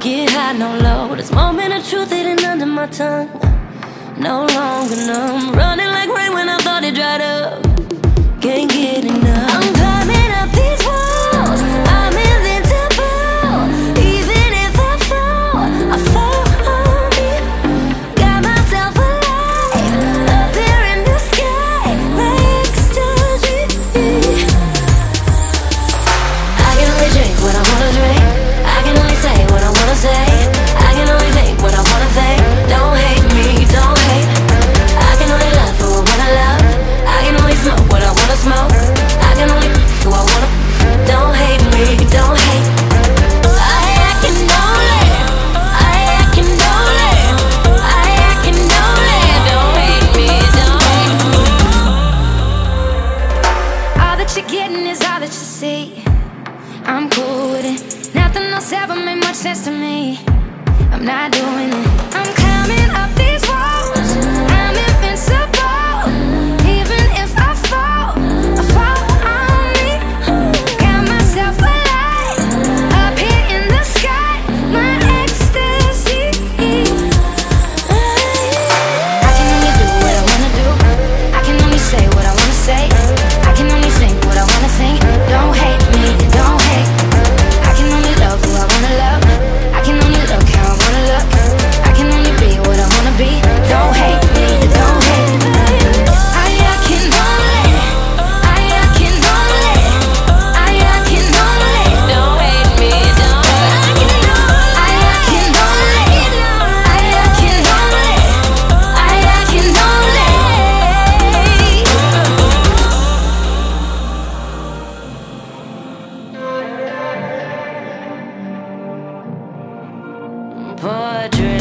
get high, no low. This moment of truth hidden under my tongue. No longer numb, running like rain when I thought it dried up. Can't get enough. I'm climbing up these walls. I'm invincible. Even if I fall on me. Got myself alive, up there in the sky, like ecstasy. I can only drink what I wanna drink. I can only say what I wanna say. I can only think what I wanna think. Don't hate me, don't hate. I can only love for what I love. I can only smoke what I wanna smoke. I can only who I wanna. Don't hate me, don't hate. I can only. Don't hate me, don't hate. All that you're getting is all that you see. I'm cool with it. Nothing else ever made much sense to me. I'm not doing it. I'm climbing up these walls. I'm invincible. Even if I fall on me. Got myself alive, up here in the sky, my ecstasy. I can only do what I wanna do. I can only say what I wanna say. I can only think what I wanna think. Don't hate me, don't hate. I can only love who I wanna love. I can only look how I wanna look. I can only be what I wanna be. Don't hate me, don't hate. I can only. Don't hate me, don't hate. I can only. Poetry.